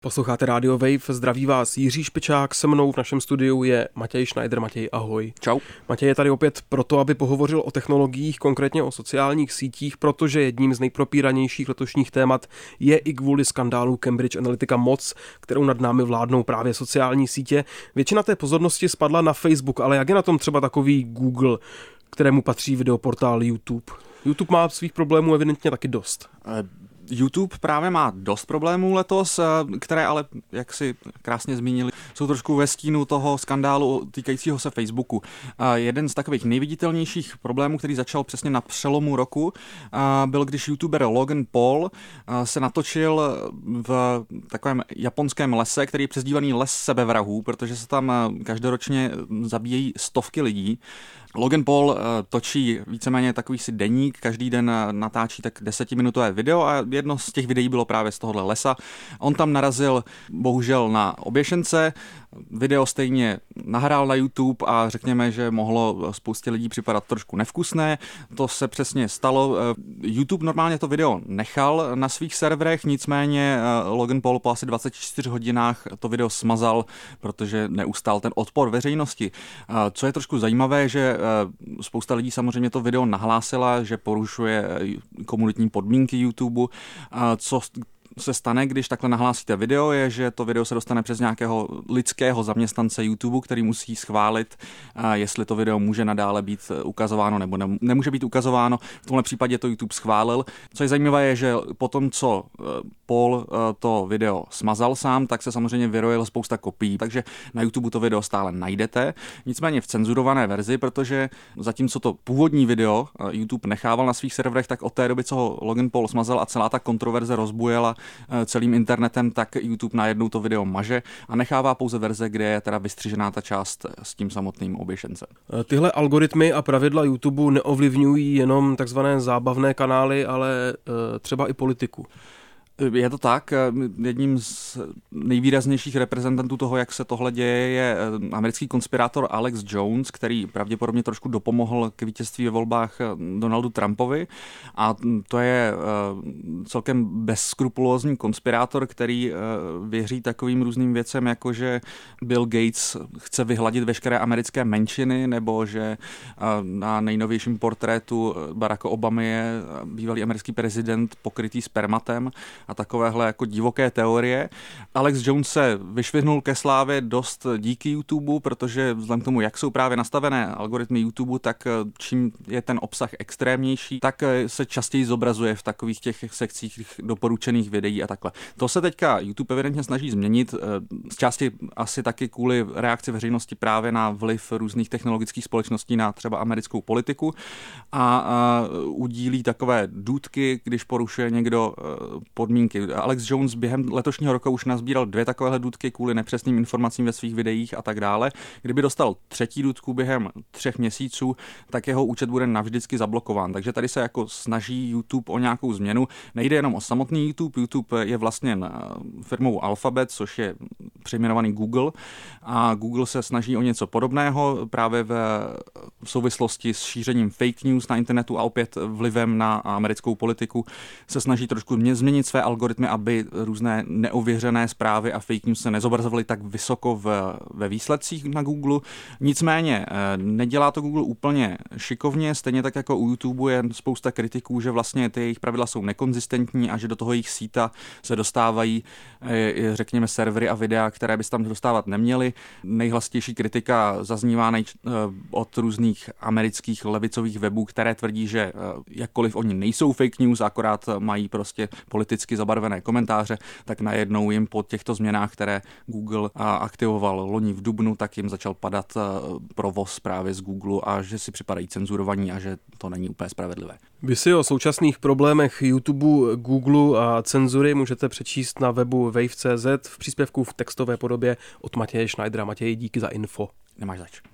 Posloucháte Radio Wave, zdraví vás Jiří Špičák, se mnou v našem studiu je Matěj Schneider. Matěj, ahoj. Čau. Matěj je tady opět proto, aby pohovořil o technologiích, konkrétně o sociálních sítích, protože jedním z nejpropíranějších letošních témat je i kvůli skandálu Cambridge Analytica moc, kterou nad námi vládnou právě sociální sítě. Většina té pozornosti spadla na Facebook, ale jak je na tom třeba takový Google, kterému patří videoportál YouTube? YouTube má svých problémů evidentně taky dost. YouTube právě má dost problémů letos, které ale, jak si krásně zmínili, jsou trošku ve stínu toho skandálu týkajícího se Facebooku. Jeden z takových nejviditelnějších problémů, který začal přesně na přelomu roku, byl, když youtuber Logan Paul se natočil v takovém japonském lese, který je přezdívaný les sebevrahů, protože se tam každoročně zabíjejí stovky lidí. Logan Paul točí víceméně takový si deník, každý den natáčí tak 10minutové video a jedno z těch videí bylo právě z tohohle lesa. On tam narazil bohužel na oběšence, video stejně nahrál na YouTube a řekněme, že mohlo spoustě lidí připadat trošku nevkusné. To se přesně stalo. YouTube normálně to video nechal na svých serverech, nicméně Logan Paul po asi 24 hodinách to video smazal, protože neustál ten odpor veřejnosti. Co je trošku zajímavé, že spousta lidí samozřejmě to video nahlásila, že porušuje komunitní podmínky YouTube. Co se stane, když takhle nahlásíte video, je, že to video se dostane přes nějakého lidského zaměstnance YouTube, který musí schválit, jestli to video může nadále být ukazováno nebo nemůže být ukazováno. V tomhle případě to YouTube schválil. Co je zajímavé, je, že potom, co Paul to video smazal sám, tak se samozřejmě vyrojilo spousta kopií, takže na YouTube to video stále najdete. Nicméně v cenzurované verzi, protože zatímco to původní video YouTube nechával na svých serverech, tak od té doby, co ho Logan Paul smazal a celá ta kontroverze rozbujela celým internetem, tak YouTube najednou to video maže a nechává pouze verze, kde je teda vystřižená ta část s tím samotným oběšencem. Tyhle algoritmy a pravidla YouTube neovlivňují jenom takzvané zábavné kanály, ale třeba i politiku. Je to tak. Jedním z nejvýraznějších reprezentantů toho, jak se tohle děje, je americký konspirátor Alex Jones, který pravděpodobně trošku dopomohl k vítězství ve volbách Donaldu Trumpovi. A to je celkem bezskrupulózní konspirátor, který věří takovým různým věcem, jako že Bill Gates chce vyhladit veškeré americké menšiny, nebo že na nejnovějším portrétu Baracka Obamy je bývalý americký prezident pokrytý spermatem a takovéhle jako divoké teorie. Alex Jones se vyšvihnul ke slávě dost díky YouTube, protože vzhledem k tomu, jak jsou právě nastavené algoritmy YouTube, tak čím je ten obsah extrémnější, tak se častěji zobrazuje v takových těch sekcích doporučených videí a takhle. To se teďka YouTube evidentně snaží změnit, z části asi taky kvůli reakci veřejnosti právě na vliv různých technologických společností na třeba americkou politiku a udílí takové důtky, když porušuje někdo podmínky. Alex Jones během letošního roku už nazbíral 2 takovéhle důtky kvůli nepřesným informacím ve svých videích a tak dále. Kdyby dostal 3. důtku během 3 měsíců, tak jeho účet bude navždycky zablokován. Takže tady se jako snaží YouTube o nějakou změnu. Nejde jenom o samotný YouTube. YouTube je vlastně firmou Alphabet, což je přejmenovaný Google. A Google se snaží o něco podobného právě v souvislosti s šířením fake news na internetu a opět vlivem na americkou politiku se snaží trošku změnit své algoritmy, aby různé neověřené zprávy a fake news se nezobrazovaly tak vysoko ve výsledcích na Google. Nicméně nedělá to Google úplně šikovně, stejně tak jako u YouTube je spousta kritiků, že vlastně ty jejich pravidla jsou nekonzistentní a že do toho jejich síta se dostávají, řekněme, servery a videa, které by se tam dostávat neměly. Nejhlasitější kritika zaznívá od různých amerických levicových webů, které tvrdí, že jakkoliv oni nejsou fake news, akorát mají prostě politicky zabarvené komentáře, tak najednou jim po těchto změnách, které Google aktivoval loni v dubnu, tak jim začal padat provoz právě z Google a že si připadají cenzurovaní a že to není úplně spravedlivé. Vy si o současných problémech YouTube, Google a cenzury můžete přečíst na webu wave.cz v příspěvku v textové podobě od Matěje Schneidera. Matěj, díky za info. Nemáš zač.